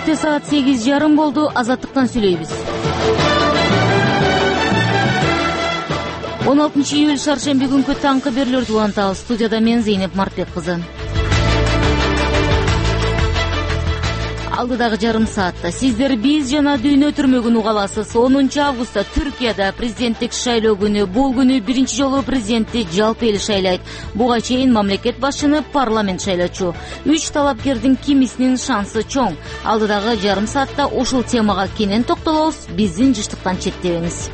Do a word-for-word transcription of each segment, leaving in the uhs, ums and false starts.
Кечте саат сегиз жарым болду. Азаттыктан сүйлөйбүз. он алтынчы июль шаршемби күнкү таңкы берүүлөрдү улантабыз. Студияда мен Зейнеп Мартбек кызы. Алдыдагы жарым саатта сиздер биз жана дүйнө түрмөгүн уга аласыз. онунчу августта Түркияда президенттик шайлоо күнү. Бул күнү биринчи жолу президентти жалпы эл шайлайт. Буга чейин мамлекет башчыны парламент шайлочу. Үч талапкердин кимисинин шансы чоң. Алдыдагы жарым саатта ушул темага кенен токтолобуз. Биздин жыштыктан четтебеңиз.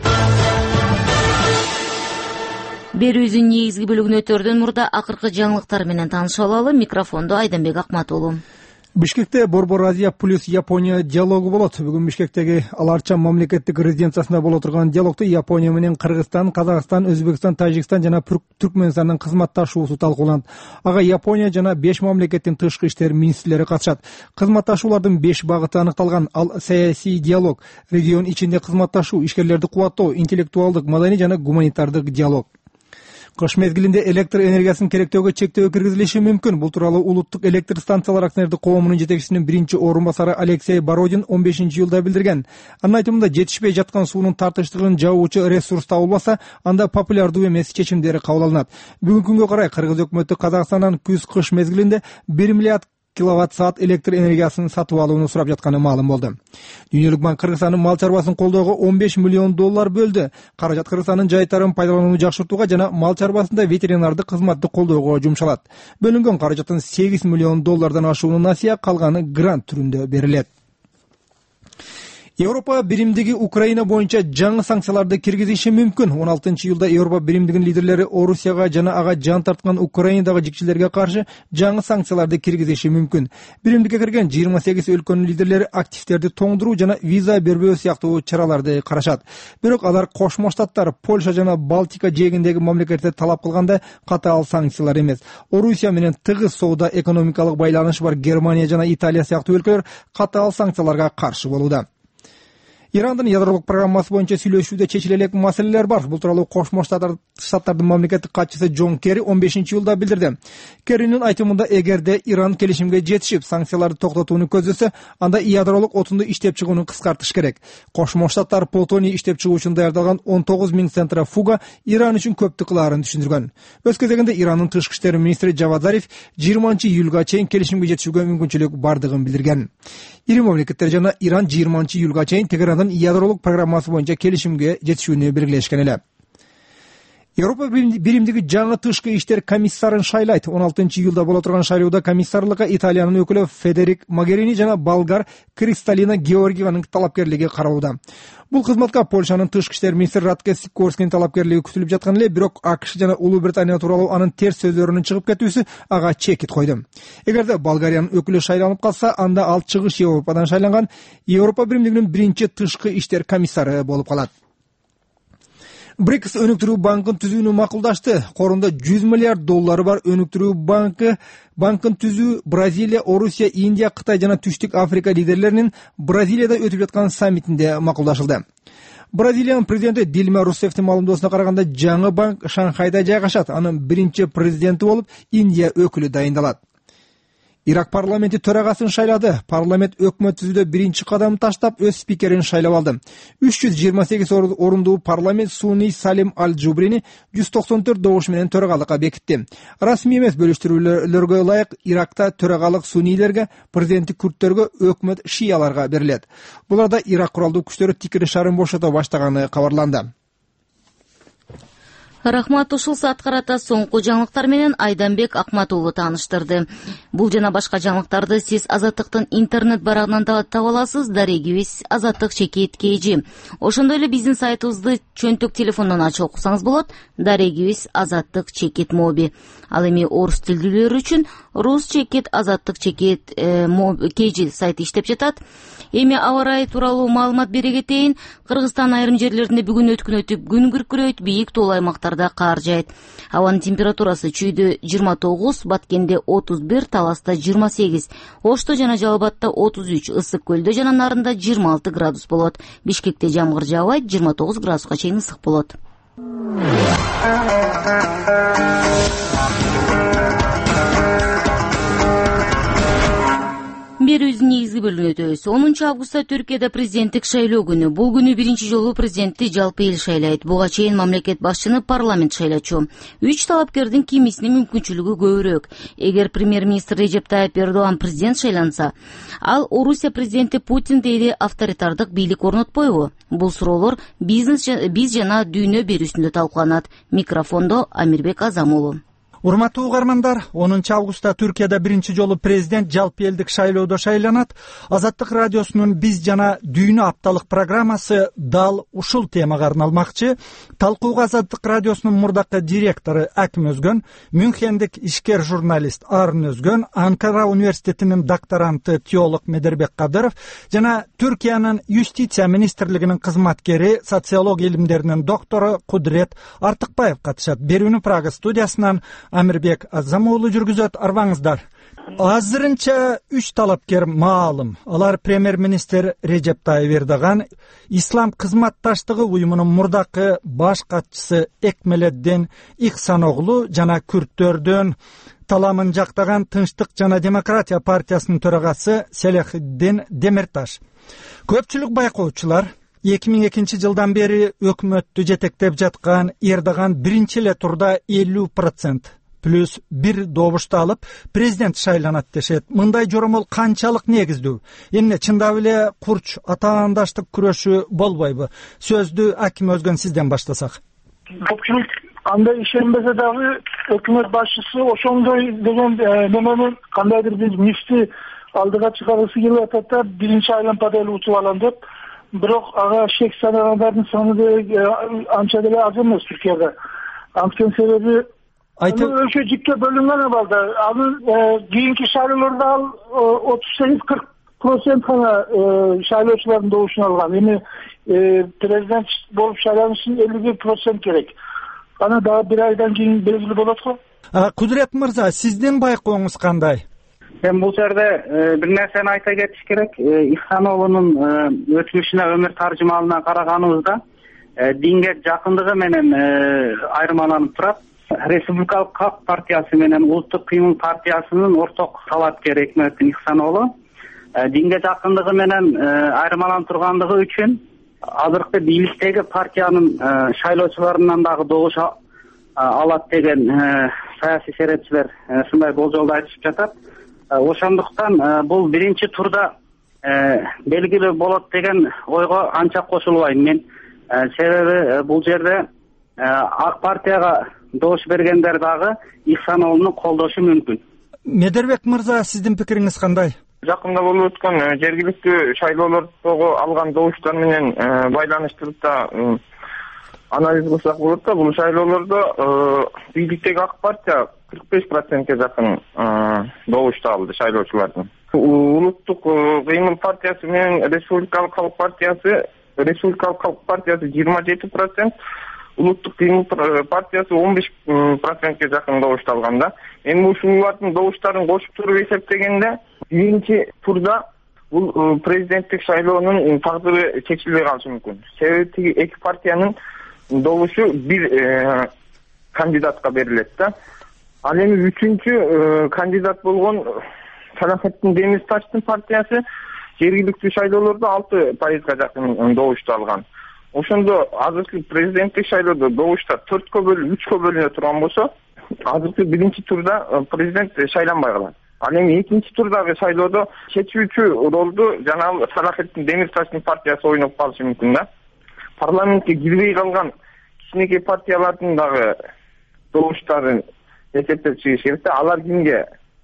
Берүүбүздүн негизги бөлүгүнө өтөрдөн мурда акыркы жаңылыктар менен таанышып алалы. Микрофонду Айданбек Акматулу. Бишкекте Борбор Азия плюс Япония диалогу болот. Бүгүн Бишкектеги Аларча мамлекеттик резиденциясында боло турган диалогту Япония менен Кыргызстан, Казакстан, Өзбекстан, Тажикстан жана Түркмөнстандын кызматташуусу талкууланат. Ага Япония жана беш мамлекеттин тышкы иштер министрлери катышат. Кызматташуулардын беш багыты аныкталган. Ал саясий диалог, регион ичинде кызматташуу, ишкерлерди кубаттоо, интеллектуалдык, маданий жана гуманитардык диалог. Кыш мезгилинде электр энергиясын керектөөгө чектөө киргизилиши мүмкүн. Бул тууралуу Улуттук электр станциялар акционердик коомунун жетекчисинин биринчи орун басары Алексей Бородин он бешинчи июлда билдирген. Анын айтымында жетишпей жаткан суунун тартыштыгын жабуучу ресурс табылбаса, анда популярдуу эмес чечимдери кабыл алынат. Бүгүнкү күнгө карай Кыргыз өкмөтү Казакстандан күз-кыш мезгилинде бир миллиард киловатт саат электр энергиясын сатып алууну сурап жатканы маалым болду. Дүйнөлүк банк Кыргызстандын мал чарбасын колдоого он беш миллион доллар бөлдү. Каражат Кыргызстандын жайтарын пайдаланууну жакшыртууга жана мал чарбасында ветеринардык кызматты колдоого жумшалат. Бөлүнгөн каражаттын сегиз миллион доллардан ашуунун насыя, калганы грант түрүндө берилет. Европа биримдиги Украина боюнча жаңы санкцияларды киргизиши мүмкүн. он алтынчы июлда Европа биримдигинин лидерлери Орусияга жана ага жан тарткан Украинадагы жикчилерге каршы жаңы санкцияларды киргизиши мүмкүн. Биримдикке кирген жыйырма сегиз өлкөнүн лидерлери активдерди тоңдуруу жана виза бербөө сыяктуу чараларды карашат. Бирок алар Кошмо Штаттар, Польша жана Балтика жээгиндеги мамлекеттер талап кылгандай катаал санкциялар эмес. Орусия менен тыгыз соода экономикалык байланышы бар Германия жана Италия сыяктуу өлкөлөр катаал санкцияларга каршы болууда. Ирандын ядролук программасы боюнча сүйлөшүүдө чечиле элек маселелер бар. Бул тууралуу Кошмо Штаттардын мамлекеттик катчысы Джон Керри он бешинчи июлда билдирди. Керринин айтымында, эгерде Иран келишимге жетишип, санкцияларды токтотууну көздөсө, анда ядролук отунду иштеп чыгууну кыскартыш керек. Кошмо Штаттар плутоний иштеп чыгуу үчүн даярдалган он тогуз миң центрофуга Иран үчүн көптү кылаарын түшүндүргөн. Өз кезегинде Ирандын тышкы иштер министри Жавад Зариф жыйырманчы июлга чейин келишимге жетишүүгө мүмкүнчүлүк бардыгын билдирген. Ири мамлекеттер жана Иран жыйырманчы июлга чейин Тегерандын ядролук программасы боюнча келишимге жетишүүнү белгилешкен эле. Европа биримдиги жаңы тышкы иштер комиссарын шайлайт. он алтынчы июлда боло турган шайлоодо комиссарлыкка Италиянын өкүлү Федерик Магерини жана болгар Кристалина Георгиеванын талапкерлиги каралууда. Бул кызматка Польшанын тышкы иштер министри Радке Сикорскинин талапкерлиги күтүлүп жаткан эле, бирок АКШ жана Улуу Британия тууралуу анын терс сөздөрүнүн чыгып кетүүсү ага чекит койду. Эгерде Болгариянын өкүлү шайланып калса, анда ал чыгыш Европадан шайланган Европа биримдигинин биринчи тышкы иштер комиссары болуп калат. БРИКС өнүктүрүү банкын түзүүнү макулдашты. Корунда жүз миллиард доллары бар өнүктүрүү банкы банкын түзүү Бразилия, Орусия, Индия, Кытай жана Түштүк Африка лидерлеринин Бразилияда өтүп жаткан саммитинде макулдашылды. Бразилиянын президенти Дилма Русефтин маалымдоосуна караганда, жаңы банк Шанхайда жайгашат. Анын биринчи президенти болуп Индия өкүлү дайындалат. Ирак парламенти төрагасын шайлады. Парламент өкмөт түзүүдө биринчи кадам таштап, өз спикерин шайлап алды. үч жүз жыйырма сегиз орундуу парламент Суни Салим Аль-Джубрини жүз токсон төрт добуш менен төрагалыкка бекитти. Расмий эмес бөлүштүрүүлөргө ылайык Иракта төрагалык сунилерге, президенттик күрттөргө, өкмөт шияларга берилет. Буларда Ирак куралдуу күчтөрү тикири шарын бошото баштаганы кабарланды. Рахмат, ушул саат карата соңку жаңылыктар менен Айданбек Акматулу тааныштырды. Бул жана башка жаңылыктарды сиз Азаттыктын интернет барагынан таба аласыз. Дарегибиз Азаттык чекит kg. Ошондой эле биздин сайтыбызды чөнтөк телефондон ачып окусаңыз болот. Дарегибиз Азаттык чекит моби. Ал эми орус тилдүүлөр үчүн рус чекит Азаттык чекит kg сайты иштеп жатат. Эми аба ырайы тууралуу маалымат бере кетейин. Кыргызстан айрым жерлеринде бүгүн өткүн өтүп, күн күркүрөйт, бийик тоолуу аймактарда кар жайт. Абанын температурасы чүйдө жыйырма тогуз, Баткенде отуз бир, Таласта жыйырма сегиз, Ошто жана Жалал Абадта отуз үч, Ысык көлдө жана Нарында жыйырма алты градус болот. Бишкекте жамгыр жаабайт, жыйырма тогуз градуска чейин ысык болот. берүүбүздүн негизги бөлүгүнө өтөбүз. онунчу августта Түркияда президенттик шайлоо күнү. Бул күнү биринчи жолу президентти жалпы эл шайлайт. Буга чейин мамлекет башчыны парламент шайлачу. Үч талапкердин кимисинин мүмкүнчүлүгү көбүрөөк. Эгер премьер-министр Режеп Тайып Эрдоган президент шайланса, ал Орусия президенти Путин дейди авторитардык бийлик орнотпойбу? Бул суроолор бизнес биз жана дүйнө берүүсүндө талкууланат. Микрофондо Амирбек Азамулу. Урматтуу угармандар, онунчу августта Түркияда биринчи жолу президент жалпы элдик шайлоодо шайланат. Азаттык радиосунун Биз жана дүйнө апталык программасы дал ушул темага арналмакчы. Талкууга Азаттык радиосунун мурдакы директору Аким Өзгөн, Мюнхендик ишкер журналист Арын Өзгөн, Анкара университетинин докторанты теолог Медербек Кадыров жана Түркиянын юстиция министрлигинин кызматкери, социология илимдеринин доктору Кудрет Артыкбаев катышат. Берүүнү Прага студиясынан Амирбек Азамуулу жүргүзөт. Арбаңыздар. Азырынча үч талапкер маалым. Алар премьер-министр Режеп Тайып Эрдоган, Ислам кызматташтыгы уюмунун мурдакы баш катчысы Экмеледдин Ихсаноглу жана күрттөрдөн таламын жактаган Тынчтык жана демократия партиясынын төрагасы Селехиддин Демирташ. Көпчүлүк байкоочулар эки миң экинчи жылдан бери өкмөттү жетектеп жаткан Эрдоган биринчи эле турда элүү процент плюс бир добушту алып президент шайланат дешет. Мындай жоромол канчалык негиздүү? Эмне чындап эле курч атаандаштык күрөшү болбойбу? Сөздү Аким Өзгөн сизден баштасак. Көпчүлүк андай ишенбесе дагы өкмөт башчысы ошондой деген неменин кандайдыр бир мифти алдыга чыгаргысы келип атат да, биринчи айлампада эле утуп алам деп. Бирок ага шек санагандардын саны анча деле аз эмес Түркияда. Анткени себеби өлкө жикке бөлүнгөн абалда. Анын кийинки шайлоолордо ал отуз сегиз кырк процент гана шайлоочулардын добушун алган. Эми президент болуп шайланыш үчүн элүү бир процент керек. Аны дагы бир айдан кийин белгилүү болот го. Кудрет мырза, сиздин байкооңуз кандай? Мен бул жерде бир нерсени айта кетиш керек. Ихсановлунун өтмүшүнө, өмүр таржымалына караганыбызда динге жакындыгы менен айырмаланып турат. Республикалык Калк партиясы менен Улуттук кыймыл партиясынын орток талапкери Экмеледдин Ихсановлу динге жакындыгы менен айырмаланып тургандыгы үчүн азыркы бийликтеги партиянын шайлоочуларынан дагы добуш алат деген саясий серепчилер ушундай болжолду айтышып жатат. Ошондуктан бул биринчи турда белгилүү болот деген ойго анча кошулбайм мен. Себеби бул жерде ак партияга добуш бергендер дагы Ихсановлуну колдошу мүмкүн. Медербек мырза, сиздин пикириңиз кандай? Жакында болуп өткөн жергиликтүү шайлоолордогу алган добуштар менен байланыштырып да анализ кылсак болот да, бул шайлоолордо бийликтеги ак партия кырк беш процентке жакын добушту алды шайлоочулардын. Улуттук кыймыл партиясы менен Республикалык Калк партиясы, Республикалык Калк партиясы жыйырма жети процент, Улуттук кыймыл партиясы он беш процентке жакын добушту алган да. Эми ушулардын добуштарын кошуп туруп эсептегенде биринчи турда бул президенттик шайлоонун тагдыры чечилбей калышы мүмкүн. Себеби тиги эки партиянын добушу бир кандидатка берилет да. Ал эми үчүнчү кандидат болгон Салахетдин Демирташтын партиясы жергиликтүү шайлоолордо алты пайызга жакын добушту алган. Ошондо азыркы президенттик шайлоодо добуштар төрткө бөлүнүп, үчкө бөлүнө турган болсо, азыркы биринчи турда президент шайланбай калат. Ал эми экинчи турдагы шайлоодо чечүүчү ролду жанагы Салахетдин Демирташтын партиясы ойноп калышы мүмкүн да. Парламентке кирбей калган кичинекей партиялардын дагы добуштарын эсептеп чыгыш керек да, алар кимге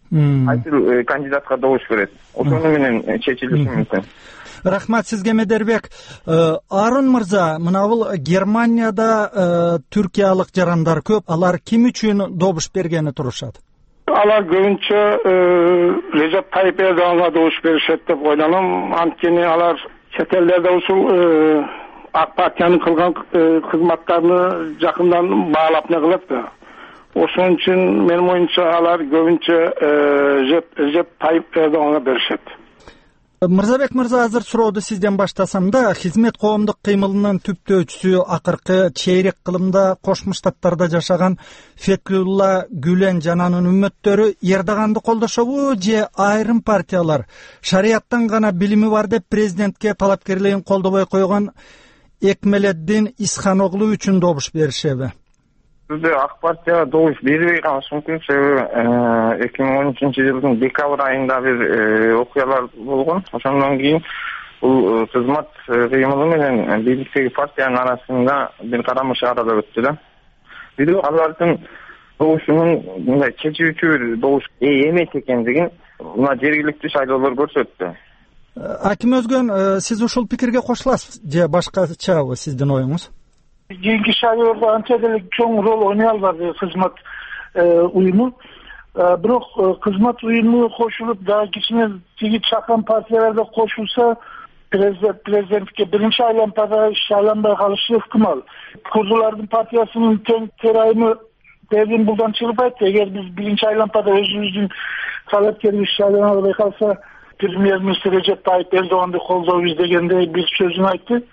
кайсы кандидатка добуш берет. Ошону менен чечилиши мүмкүн. Рахмат сизге, Медербек. Арын мырза, мына бул Германияда түркиялык жарандар көп. Алар ким үчүн добуш бергени турушат? Алар көбүнчө Режеп Тайып Эрдоганга добуш беришет деп ойлоном. Анткени алар чет элдерде ушул ак партиянын кылган кызматтарыны жакындан баалап не кылат да. Ошон үчүн менин оюмча алар көбүнчө Режеп Тайып Эрдоганга беришет. Мырзабек мырза, азыр сурооду сизден баштасам да, хизмет коомдук кыймылынын түптөөчүсү акыркы чейрек кылымда Кошмо Штаттарда жашаган Фетхулла Гүлен жананын үммөттөрү Эрдоганды колдошобу же айрым партиялар шарияттан гана билими бар деп президентке талапкерлигин колдобой койгон Экмелетдин Исханоглу үчүн добуш беришеби? Бизде ак партия добуш бербей калышы мүмкүн, себеби эки миң он үчүнчү жылдын декабрь айында бир окуялар болгон. Ошондон кийин бул кызмат кыймылы менен бийликтеги партиянын арасында бир карамыш арада өттү да. Бирок алардын добушунун мындай чечүүчү бир добуш эмес экендигин мына жергиликтүү шайлоолор көрсөттү. Аким Өзгөн, сиз ушул пикирге кошуласыз же башкачабы сиздин оюңуз? Кийинки шайлоолордо анча деле чоң роль ойной албады кызмат уюму. Бирок кызмат уюму кошулуп, дагы кичине тиги чакан партиялар да кошулса, президент президентке биринчи айлампада шайланбай калышы ыктымал. Курдулардын партиясынын тең терайымы Бердин булдан чыгбайт. Эгер биз биринчи айлампада өзүбүздүн талапкерибиз шайлана албай калса, премьер-министр Режеп Тайип Эрдоганды колдойбуз дегендей бир сөзүн айтты.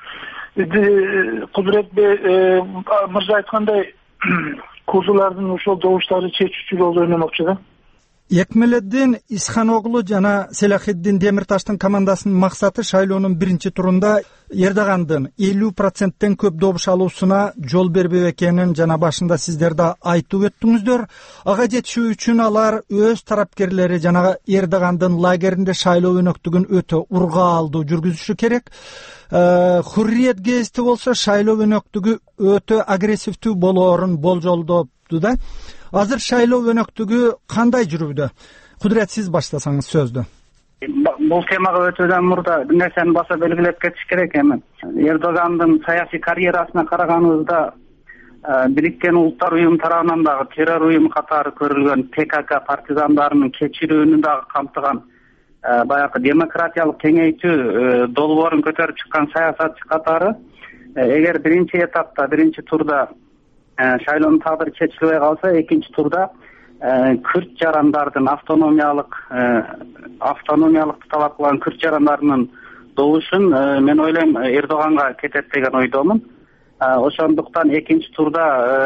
Кудурет мырза айткандай, курдулардын ошол добуштары чечүүчү ролду ойномокчу да. Экмелетдин Исханоглу жана Селахиддин Демирташтын командасынын максаты шайлоонун биринчи турунда Эрдогандын элүү проценттен көп добуш алуусуна жол бербөө экенин жана башында сиздер да айтып өттүңүздөр. Ага жетишүү үчүн алар өз тарапкерлери жана Эрдогандын лагеринде шайлоо өнөктүгүн өтө ургаалдуу жүргүзүшү керек. Хурриет гезити болсо шайлоо өнөктүгү өтө агрессивдүү болоорун болжолдопту да. Азыр шайлоо өнөктүгү кандай жүрүүдө? Кудурет, сиз баштасаңыз сөздү. Бул темага өтүүдөн мурда бир нерсени баса белгилеп кетиш керек эми. Эрдогандын саясий карьерасына караганыбызда Бириккен Улуттар уюму тарабынан дагы террор уюму катары көрүлгөн ПКК партизандарынын кечирүүнү дагы камтыган баягы демократиялык кеңейтүү долбоорун көтөрүп чыккан саясатчы катары, эгер биринчи этапта, биринчи турда шайлоонун тагдыры чечилбей калса, экинчи турда күрд жарандардын автономиялык автономиялыкты талап кылган күрд жарандарынын добушун мен ойлойм Эрдоганга кетет деген ойдомун. Ошондуктан экинчи турда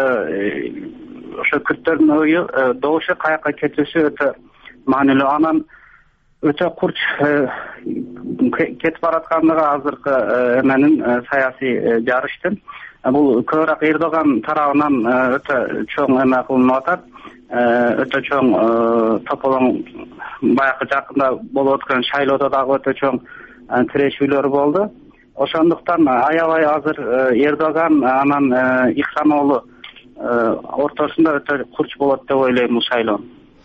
ошо күрдтөрдүн ою добушу каяка кетиши өтө маанилүү. Анан өтө курч кетип бараткандыгы азыркы эменин саясий жарыштын. Бул көбүрөөк Эрдоган тарабынан өтө чоң эме кылынып атат. Өтө чоң тополоң баягы жакында болуп өткөн шайлоодо дагы өтө чоң тирешүүлөр болду. Ошондуктан аябай азыр Эрдоган анан Ихсаноглу ортосунда өтө курч болот деп ойлойм бул шайлоо.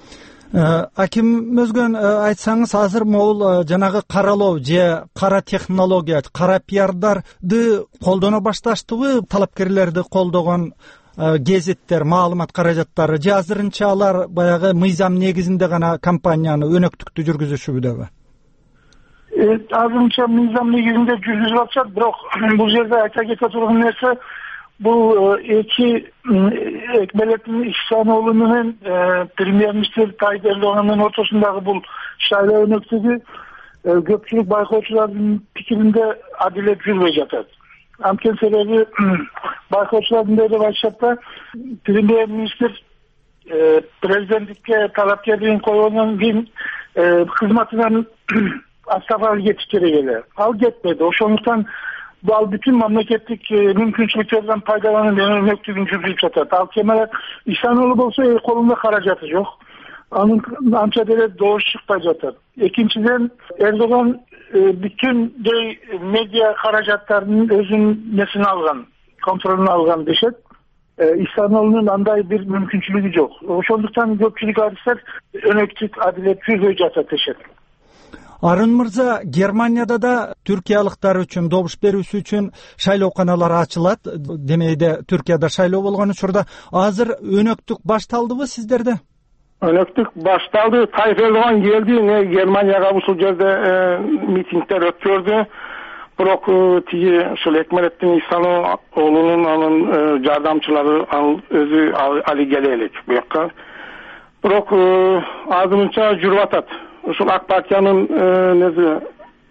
Аким Өзгөн, айтсаңыз, азыр могул жанагы каралоо же кара технология, кара пиардарды колдоно башташтыбы? Талапкерлерди колдогон гезиттер, маалымат каражаттары же азырынча алар баягы мыйзам негизинде гана кампанияны өнөктүктүү жүргүзүшүбүдөгү? Азырынча мыйзам негизинде жүргүзүп атышат, бирок бул жерде айта кете турган нерсе, бул эки Экмелетдин Исханоглу менен премьер-министр Тайип Эрдоганын ортосундагы бул шайлоо өнөктүгү көпчүлүк байкоочулардын пикиринде адилет жүрбөй жатат. Анткени себеби байкоочулар мындай деп айтышат да, премьер-министр президенттикке талапкерлигин койгондон кийин кызматынан отставкага кетиш керек эле. Ал кетпеди. Ошондуктан ал бүтүн мамлекеттик мүмкүнчүлүктөрдөн пайдаланып өнөктүгүн жүргүзүп жатат. Ал Кемел Исханоглу болсо колунда каражаты жок. Анын анча деле добуш чыкпай жатат. Экинчиден, Эрдоган бүтүндөй медиа каражаттарынын өзүнүн несин алган, контролун алган дешет. Исханоглунун андай бир мүмкүнчүлүгү жок. Ошондуктан көпчүлүк адистер өнөктүк адилет жүрбөй жатат дешет. Арын мырза, Германияда да түркиялыктар үчүн добуш берүүсү үчүн шайлооканалар ачылат. Демейде Түркияда шайлоо болгон учурда азыр өнөктүк башталдыбы сиздерде? Өнөктүк башталды. Тайип Эрдоган келди, Германияга ушул жерде митингдер өткөрдү. Бирок тиги ушул Экмелетдин Исханоглунун анын жардамчылары ал өзү али келе элек буякка. Бирок азырынча жүрүп атат. Ушул ак партиянын неси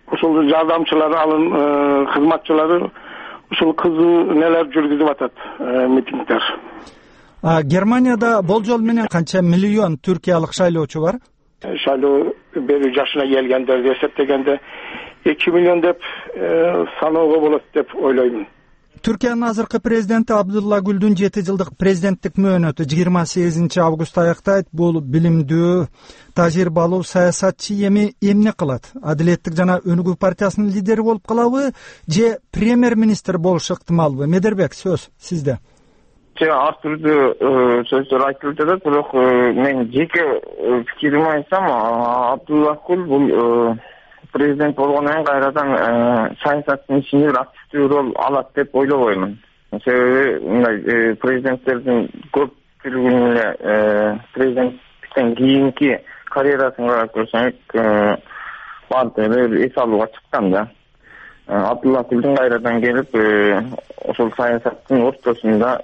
ушул жардамчылары алын кызматчылары ушул кызуу нелер жүргүзүп атат, митингдер. Германияда болжол менен канча миллион түркиялык шайлоочу бар? Шайлоо берүү жашына келгендерди эсептегенде эки миллион деп саноого болот деп ойлоймун. Түркиянын азыркы президенти Абдулла Гүлдүн жети жылдык президенттик мөөнөтү жыйырма сегизинчи августта аяктайт. Бул билимдүү, тажрыйбалуу саясатчы эми эмне кылат? Адилеттик жана Өнүгүү партиясынын лидери болуп калабы же премьер-министр болушу ыктымалбы? Медербек, сөз сизде. Ар түрдүү сөздөр айтылып жатат, бирок мен жеке пикирим айтсам, Абдулла Гүл бул президент болгондон кийин кайрадан саясаттын ичинде бир активдүү роль алат деп ойлобоймун. Себеби мындай президенттердин көпчүлүгүнүн эле президенттиктен кийинки карьерасын карап көрсөңүз баардыгы бир эс алууга чыккан да. Абдулла Гүлдүн кайрадан келип ошол саясаттын ортосунда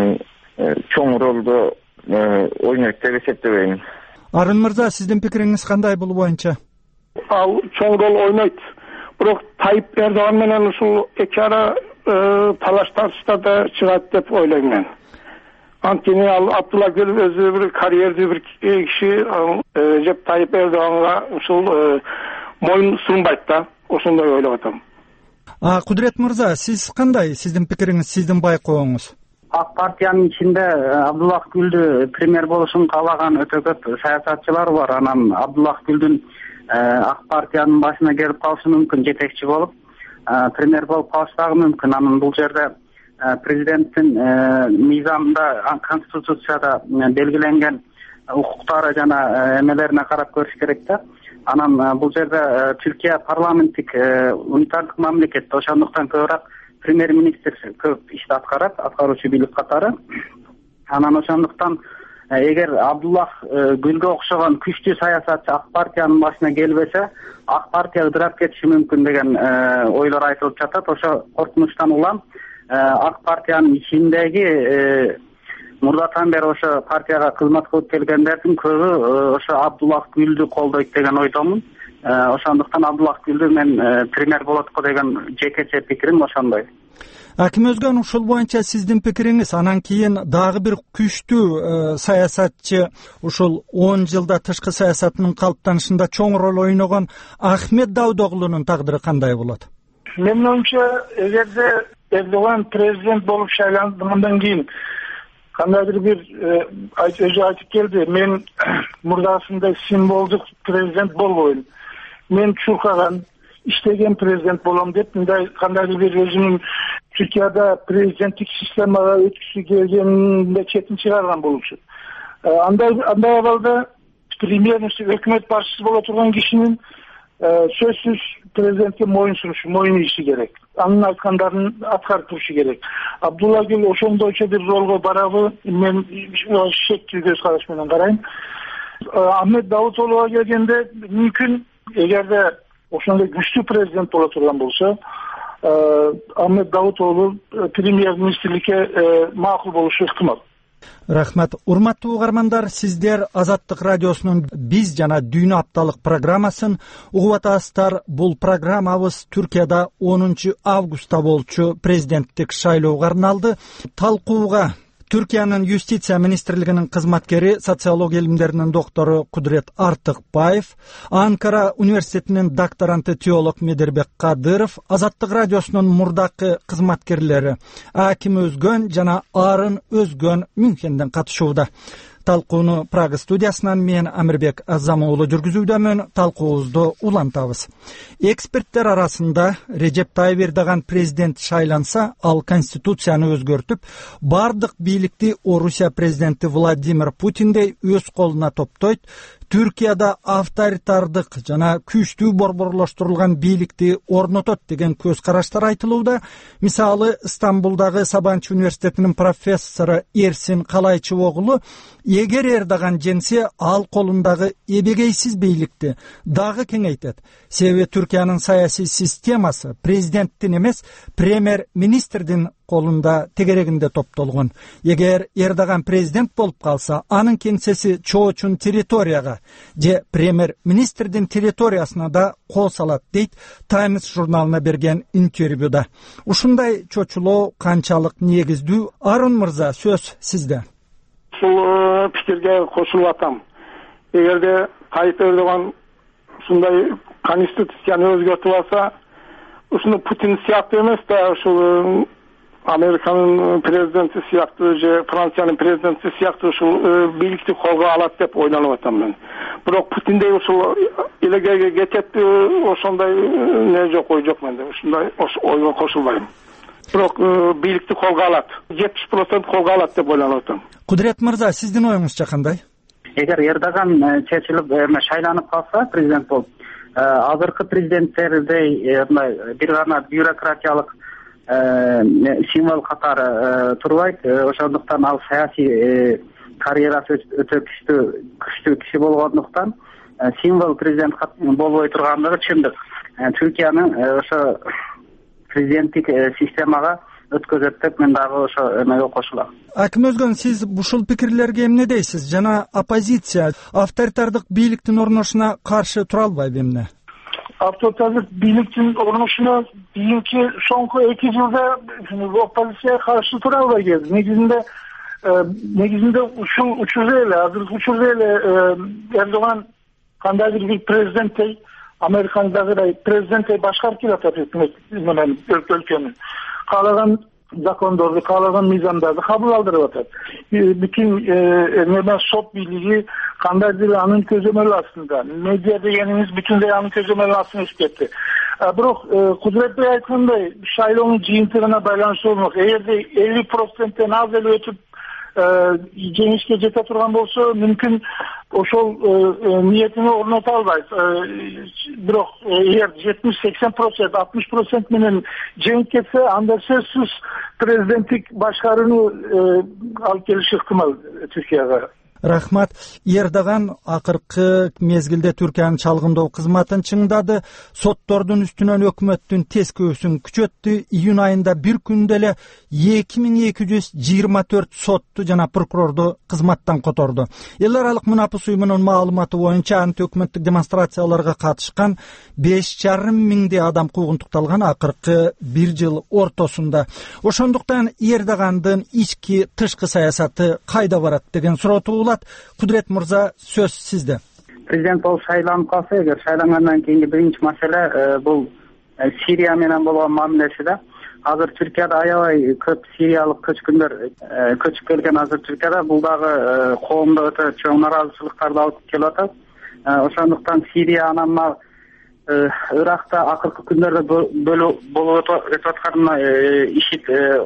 чоң ролду ойнойт деп эсептебейм. Арын мырза, сиздин пикириңиз кандай бул боюнча? Ал чоң рол ойнойт. Бирок Тайып Эрдоган менен ушул эки ара талаш тартыштарда чыгат деп ойлойм мен. Анткени ал Абдулла Гүл өзү бир карьердүү бир киши, Режеп Тайып Эрдоганга ушул моюн сунбайт да. Ошондой ойлоп атам. А Кудрет мырза, сиз кандай? Сиздин пикириңиз, сиздин байкооңуз? Ак партиянын ичинде Абдулла Гүлдү премьер болушун каалаган өтө көп саясатчылар бар. Анан Абдулла Гүлдүн Ак партиянын башына келип калышы мүмкүн, жетекчи болуп, премьер болуп калышы дагы мүмкүн. Анан бул жерде президенттин мыйзамда, конституцияда белгиленген укуктары жана эмелерине карап көрүш керек да. Анан бул жерде Түркия парламенттик унитардык мамлекет, ошондуктан көбүрөөк премьер-министр көп ишти аткарат, аткаруучу бийлик катары. Анан ошондуктан эгер Абдулла Гүлгө окшогон күчтүү саясатчы Ак партиянын башына келбесе, Ак партия ыдырап кетиши мүмкүн деген ойлор айтылып жатат. Ошо коркунучтан улам Ак партиянын ичиндеги мурдатан бери ошо партияга кызмат кылып келгендердин көбү ошо Абдулла Гүлдү колдойт деген ойдомун. Ошондуктан Абдулла Гүлдү мен премьер болот го деген жекече пикирим ошондой. Аким Өзгөн, ушул боюнча сиздин пикириңиз? Анан кийин дагы бир күчтүү саясатчы, ушул он жылда тышкы саясатынын калыптанышында чоң роль ойногон Ахмет Давутоглунун тагдыры кандай болот? Менин оюмча, эгерде Эрдоган президент болуп шайлангандан кийин кандайдыр бир өзү айтып келди, мен мурдасында символдук президент болбойм, мен чуркаган, иштеген президент болом деп, мындай кандайдыр бир өзүнүн Түркияда президенттик системага өткүсү келгенде четин чыгарган болчу. Андай андай абалда премьер-министр, өкмөт башчысы боло турган кишинин сөзсүз президентке моюн сунушу, моюн ийиши керек. Анын айткандарын аткарып турушу керек. Абдулла Гүл ошондойчо бир ролго барабы, мен шектүү көз караш менен карайм. Ахмет Давутоглуга келгенде мүмкүн, эгерде ошондой күчтүү президент боло турган болсо, Ахмет Давутоглу премьер-министрликке макул болушу ыктымал. Рахмат. Урматтуу угармандар, сиздер Азаттык радиосунун Биз жана Дүйнө апталык программасын угуп атасыздар. Бул программабыз Түркияда онунчу августта болчу президенттик шайлоого арналды. Талкууга Түркиянын юстиция министрлигинин кызматкери, социология илимдеринин доктору Кудрет Артыкбаев, Анкара университетинин докторанты теолог Медербек Кадыров, Азаттык радиосунун мурдакы кызматкерлери Аким Өзгөн жана Арын Өзгөн Мюнхенден катышууда. Талкууну Прага студиясынан мен Амирбек Азам уулу жүргүзүүдөмүн. Талкуубузду улантабыз. Эксперттер арасында Режеп Тайып Эрдоган президент шайланса, ал конституцияны өзгөртүп, бардык бийликти Орусия президенти Владимир Путиндей өз колуна топтойт, Түркияда авторитардык жана күчтүү борборлоштурулган бийликти орнотот деген көз караштар айтылууда. Мисалы, Стамбулдагы Сабанч университетинин профессору Эрсин Калайчы оглу, эгер Эрдоган женсе, ал колундагы эбегейсиз бийликти дагы кеңейтет. Себеби Түркиянын саясий системасы президенттин эмес, премьер-министрдин колунда тегерегинде топтолгон. Эгер Эрдоган президент болуп калса, анын кеңсеси чоочун территорияга же премьер-министрдин территориясына да кол салат, дейт Times журналына берген интервьюда. Ушундай чочулоо канчалык негиздүү? Арун мырза, сөз сизде. Ушул пикирге кошулуп атам. Эгерде Tayyip Erdogan ушундай конституцияны өзгөртүп алса, ушуну Путин сыяктуу эмес да, ушул Американын президенти сыяктуу же Франциянын президенти сыяктуу ушул бийликти колго алат деп ойлонуп атам мен. Бирок Путиндей ушул илегеге кетет, ошондой не жок, ой жок менде. Ушундай ойго кошулбайм. Бирок бийликти колго алат, жетимиш процент колго алат деп ойлонуп атам. Кудрет мырза, сиздин оюңузча кандай? Эгер Эрдоган чечилип шайланып калса, президент болуп, азыркы президенттердей бир гана бюрократиялык символ катары турбайт. Ошондуктан ал саясий карьерасы өтө күчтүү күчтүү киши болгондуктан символ президент болбой тургандыгы чындык. Түркиянын ошо президенттик системага өткөзөт деп мен дагы ошо эмеге кошулам. Аким Өзгөн, сиз ушул пикирлерге эмне дейсиз? Жана оппозиция авторитардык бийликтин орношуна каршы тура албайбы эмне? Авторитардык бийликтин орношуна кийинки соңку эки жылда оппозиция каршы тура албай келди. Негизинде негизинде ушул учурда эле, азыркы учурда эле Эрдоган кандайдыр бир президенттей, Американдагыдай президенттей башкарып келатат менен өлкөнү. Каалаган закондорду, каалаган мыйзамдарды кабыл алдырып атат. Бүтүн эме сот бийлиги кандайдыр анын көзөмөлү астында. Медиа дегениңиз бүтүндөй анын көзөмөлү астына өтүп кетти. Бирок Кудретбек айткандай, шайлоонун жыйынтыгына байланыштуу болмок. Эгерде элүү проценттен аз эле өтүп жеңишке жете турган болсо, мүмкүн ошол ниетини орното албайт. Бирок эгер жетимиш сексен процент, алтымыш процент менен жеңип кетсе, анда сөзсүз президенттик башкарууну алып келиши ыктымал Түркияга. Рахмат. Эрдоган акыркы мезгилде Түркиянын чалгындоо кызматын чыңдады. Соттордун үстүнөн өкмөттүн тескөөсүн күчөттү. Июнь айында бир күндө эле эки миң эки жүз жыйырма төрт сотту жана прокурорду кызматтан которду. Эл аралык мунапыс уюмунун маалыматы боюнча анты өкмөттүк демонстрацияларга катышкан беш жарым миңдей адам куугунтукталган акыркы бир жыл ортосунда. Ошондуктан Эрдогандын ички тышкы саясаты кайда барат деген суроо туулат. Кудрет мырза, сөз сизде. Президент болуп шайланып калса, эгер шайлангандан кийинки биринчи маселе бул Сирия менен болгон мамилеси да. Азыр Түркияда аябай көп сириялык көчкүндөр көчүп келген. Азыр Түркияда бул дагы коомдо өтө чоң наразычылыктарды алып келип атат. Ошондуктан Сирия анан Иракта акыркы күндөрдө болуп өтүп аткан ишит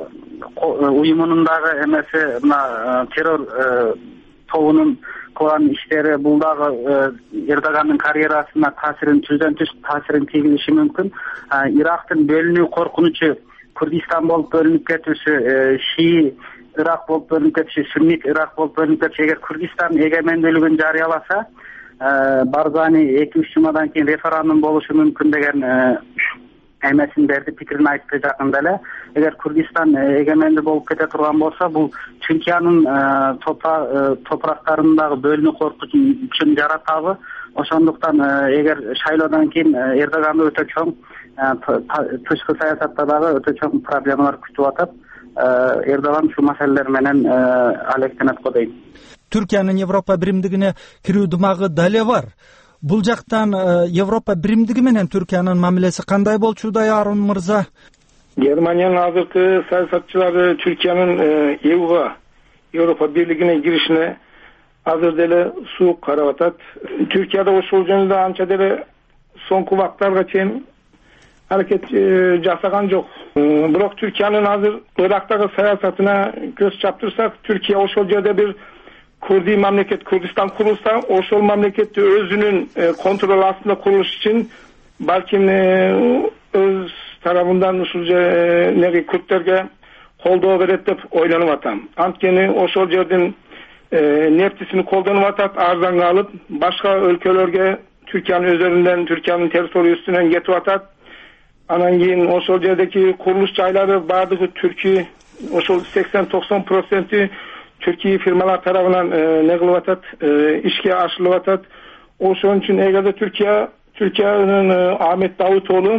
уюмунун дагы эмеси, мына террор тобунун кылган иштери бул дагы Эрдогандын карьерасына таасирин түздөн түз таасирин тийгизиши мүмкүн. Ирактын бөлүнүү коркунучу, Курдистан болуп бөлүнүп кетиши, Шии Ирак болуп бөлүнүп кетиши, Суннит Ирак болуп бөлүнүп кетиши, эгер Курдистан эгемендүүлүгүн жарыяласа, Барзани эки үч жумадан кийин референдум болушу мүмкүн деген эмесин берди, пикирин айтты жакында эле. Эгер Курдистан эгемендүү болуп кете турган болсо, бул Түркиянын топурактарындагы бөлүнүү коркунучун жаратабы. Ошондуктан эгер шайлоодон кийин Эрдоганды өтө чоң тышкы саясатта дагы өтө чоң проблемалар күтүп атат. Эрдоган ушул маселелер менен алектенет го дейм. Түркиянын Европа биримдигине кирүү дымагы дале бар. Бул жактан Европа биримдиги менен Түркиянын мамилеси кандай болчудай, Арун мырза? Германиянын азыркы саясатчылары Түркиянын Е Уга, Европа бирлигине киришине азыр деле суук карап атат. Түркияда ошол жөнүндө анча деле соңку убактарга чейин аракет жасаган жок. Бирок Түркиянын азыр Ирактагы саясатына көз чаптырсак, Түркия ошол жерде бир Kurdi мамлекет, Курдистан курулса, ошол мамлекетти өзүнүн контрол астында курулуш үчүн балким өз тарабынан ушул неге күрдтерге колдоо берет деп ойлонуп атам. Анткени ошол жердин нефтисин колдонуп атат, арзанга алып, башка өлкөлөргө Түркиянын өзүнүнөн, Түркиянын территориясынан кетип атат. Andan keyin ошол жердеги курулуш жайлары баардыгы Түркия, ошол seksen doksan проценти Türkiye firmalar tarafından e, ne kılıp atat, e, işe aşırılıp atat. Ошон үчүн эгерде Türkiye, Türkiye'nin e, Ahmet Davutoğlu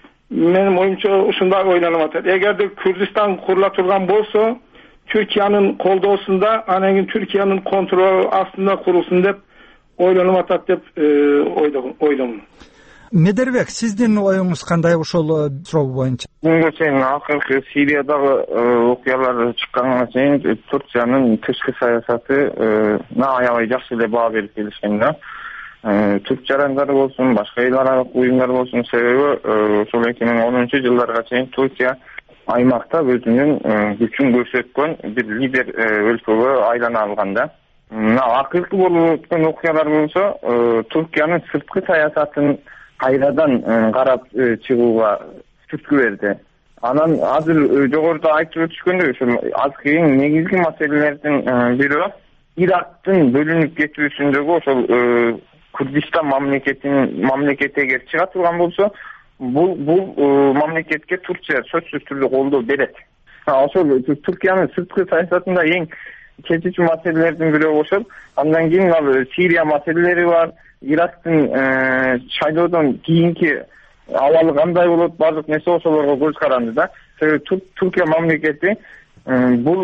benim oyumça ушундай ойланып атат. Эгерде Kürdistan kurula turgan bolsa, Türkiye'nin koldoosunda, andan keyin Türkiye'nin kontrolü astında kurulsun dep ойланып атат деп e, ойлойм. Медербек, сиздин оюңуз кандай ошол суроо боюнча? Бүгүнкү чейин акыркы Сириядагы окуялар чыкканга чейин Турциянын тышкы саясаты аябай жакшы эле баа берип келишкен да. Түрк жарандары болсун, башка эл аралык уюмдар болсун, себеби ошол эки миң онунчу жылдарга чейин Турция аймакта өзүнүн күчүн көрсөткөн бир лидер өлкөгө айлана алган да. Акыркы болуп өткөн окуялар болсо Турциянын сырткы саясатын кайрадан карап чыгууга түрткү берди. Анан азыр жогоруда айтып өтүшкөндөй ушул азыркы эң негизги маселелердин бири Ирактын бөлүнүп кетүүсүндөгү ошол Курдистан мамлекетинин мамлекети эгер чыга турган болсо, бул бул мамлекетке Турция сөзсүз түрдө колдоо берет. Ошол Түркиянын сырткы саясатында эң чечүүчү маселелердин бири ошол. Андан кийин ал Сирия маселелери бар. Ирактын шайлоодон кийинки абалы кандай болот, бардык нерсе ошолорго көз каранды да. Себеби Түркия мамлекети бул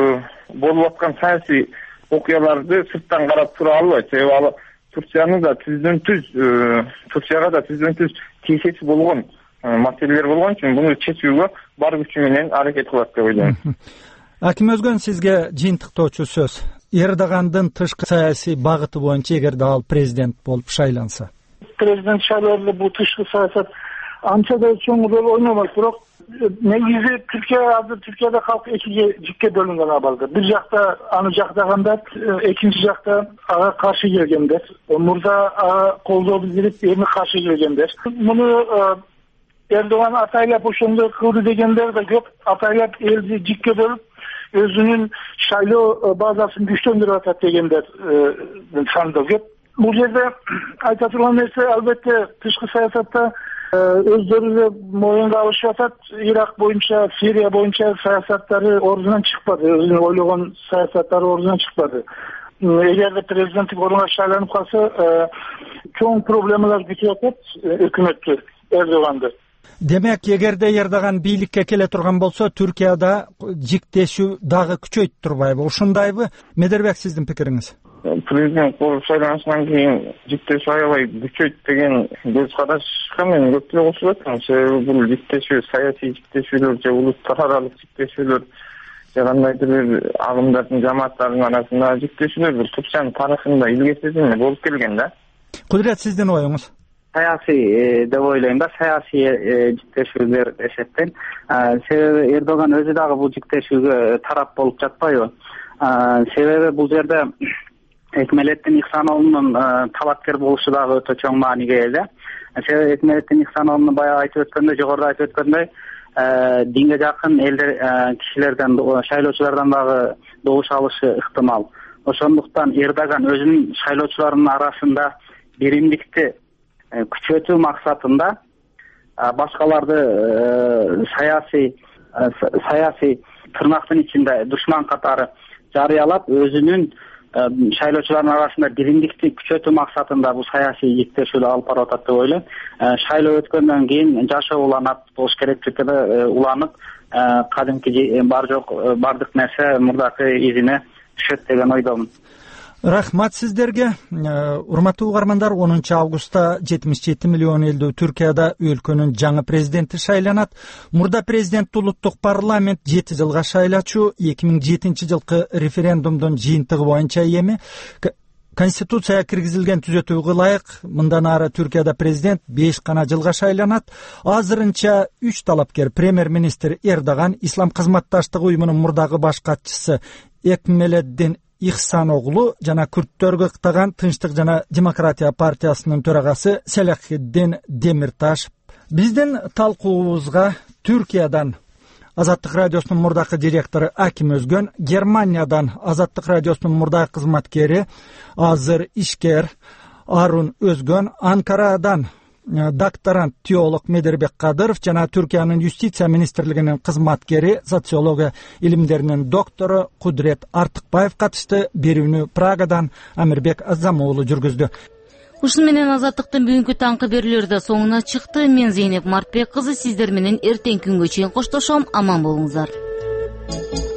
болуп аткан саясий окуяларды сырттан карап тура албайт. Себеби ал Турцияны да түздөн түз Турцияга да түздөн түз тиешеси болгон маселелер болгон үчүн буну чечүүгө бар күчү менен аракет кылат деп ойлойм. Аким Өзгөн, сизге жыйынтыктоочу сөз. Эрдогандын тышкы саясий багыты боюнча эгерде ал президент болуп шайланса. Президент шайлоодо бул тышкы саясат анча да чоң роль ойнобойт, бирок негизи Түркия азыр Түркияда калк экиге жикке бөлүнгөн абалда. Бир жакта аны жактагандар, экинчи жакта ага каршы келгендер, мурда ага колдоо билдирип эми каршы келгендер. Муну Эрдоган атайлап ошондой кылды дегендер да көп. Атайлап элди жикке бөлүп өзүнүн шайлоо базасын күчтөндүрүп атат дегендер санда көп. Бул жерде айта турган нерсе албетте тышкы саясатта өздөрү моюнга алышып атат. Ирак боюнча, Сирия боюнча саясаттары ордунан чыкпады, өзүнүн ойлогон саясаттары ордунан чыкпады. Эгерде президенттик орунга шайланып калса, чоң проблемалар күтүп атат өкмөттү, Эрдоганды. Демек, эгерде Эрдоган бийликке келе турган болсо, Түркияда жиктешүү дагы күчөйт турбайбы? Ушундайбы? Медербек, сиздин пикириңиз? Президент болуп шайланышынан кийин жиктешүү аябай күчөйт деген көз карашка мен көп эле кошулуп атам. Себеби бул жиктешүү, саясий жиктешүүлөр же улуттар аралык жиктешүүлөр же кандайдыр бир агымдардын, жамааттардын арасында жиктешүүлөр бул Турциянын тарыхында илгерсиз эле болуп келген да. Кудрат, сиздин оюңуз? Саясий деп ойлойм да, саясий жиктешүүлөр эсептен. Себеби Эрдоган өзү дагы бул жиктешүүгө тарап болуп жатпайбы? Себеби бул жерде Экмелеттин Ихсановдун талапкер болушу дагы өтө чоң мааниге ээ. Себеби Экмелеттин Ихсановдун баягы айтып өткөндөй, жогоруда айтып өткөндөй, динге жакын элдер кишилерден, шайлоочулардан дагы добуш алышы ыктымал. Ошондуктан Эрдоган өзүнүн шайлоочуларынын арасында биримдикти күчөтүү максатында башкаларды саясий саясий тырнактын ичинде душман катары жарыялап, өзүнүн шайлоочулардын арасында биримдикти күчөтүү максатында бул саясий жиктешүүнү алып барып атат деп ойлойм. Шайлоо өткөндөн кийин жашоо уланат болуш керек, Түркияда уланып, кадимки бар жок бардык нерсе мурдакы изине түшөт деген ойдомун. Рахмат сиздерге. Урматтуу угармандар, онунчу августта жетимиш жети миллион элдүү Түркияда өлкөнүн жаңы президенти шайланат. Мурда президент улуттук парламент жети жылга шайлачу. эки миң жетинчи жылкы референдумдун жыйынтыгы боюнча эми Конституцияга киргизилген түзөтүүгө ылайык мындан ары Түркияда президент беш гана жылга шайланат. Азырынча үч талапкер премьер-министр Эрдоган, Ислам кызматташтыгы уюмунун мурдагы баш катчысы Экмелеттин Ихсановглу жана күрттөргө ыктаган Тынчтык жана Демократия партиясынын төрагасы Селахиддин Демирташ. Биздин талкуубузга Түркиядан Азаттык радиосунун мурдакы директору Аким Өзгөн, Германиядан Азаттык радиосунун мурдакы кызматкери, азыр ишкер Арун Өзгөн, Анкарадан докторант теолог Медербек Кадыров жана Түркиянын юстиция министрлигинин кызматкери, социология илимдеринин доктору Кудрет Артыкбаев катышты. Берүүнү Прагадан Амирбек Азамоğlu жүргүздү. Ушун менен Азаттыктын бүгүнкү таңкы берүүлөрү да соңуна чыкты. Мен Зейнеп Мартбек кызы сиздер менен эртең күнгө чейин коштошом. Аман болуңуздар.